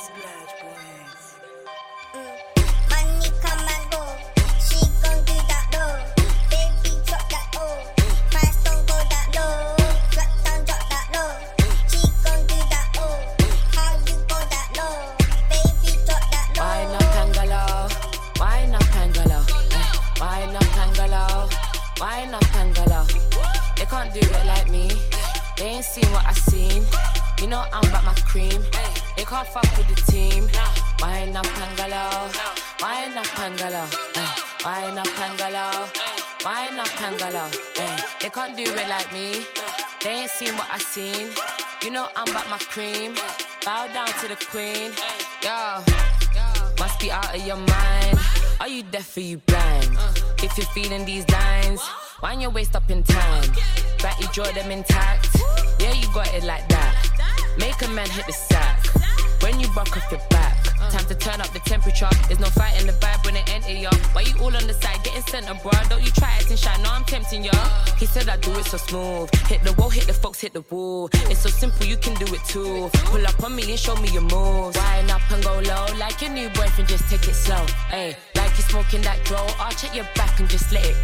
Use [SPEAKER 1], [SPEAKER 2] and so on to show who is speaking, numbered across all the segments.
[SPEAKER 1] Money come and go. She gon' do that low. Baby drop that low. Price don't go that low. Drop that low. She gon' do that low. How you go that low? Baby drop that low.
[SPEAKER 2] Why not Pangalo? Why not Pangalo? Why not Pangalo? Why not Pangalo? They can't do it like me. They ain't seen what I seen. You know I'm about my cream. They can't fuck with the team. Why not Pangalo? Why not Pangalo? Why not Pangalo? Why not Pangalo? They can't do it like me. They ain't seen what I seen. You know I'm about my cream. Bow down to the queen. Yo, must be out of your mind. Are you deaf or you blind? If you're feeling these lines, wind your waist up in time. Batty draw them intact. Yeah, you got it like that. Make a man hit the sack. When you buck off your back, time to turn up the temperature. There's no fight in the vibe when it enter ya. Why you all on the side getting center, bruh? Don't you try it and shine, no I'm tempting ya. He said I do it so smooth. Hit the wall, hit the folks, hit the wall. It's so simple, you can do it too. Pull up on me and show me your moves. Wind up and go low, like your new boyfriend, just take it slow. Ayy, like you smoking that grow. Arch at your back and just let it.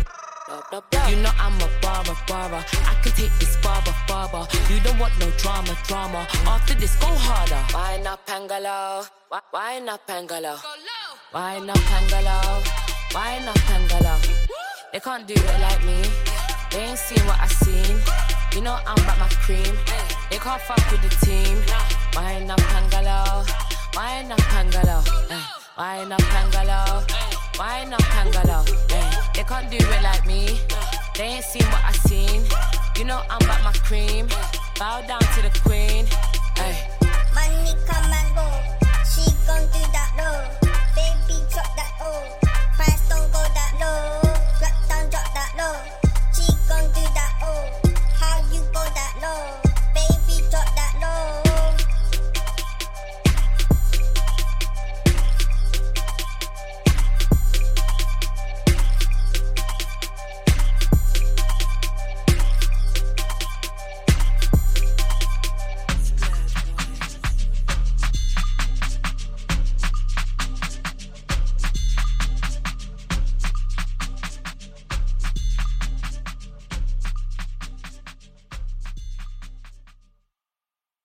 [SPEAKER 2] You know I'm a barber. I can take this barber. You don't want no drama. After this, go harder. Why not Pangalo? Why not Pangalo? Why not Pangalo? Why not Pangalo? They can't do it like me. They ain't seen what I seen. You know I'm about my cream. They can't fuck with the team. Why not Pangalo? Why not Pangalo? Why not Pangalo? Why not Pangalo? They can't do it like me. They ain't seen what I seen. You know I'm about my cream. Bow down to the queen.
[SPEAKER 1] Money come and go. She gon' do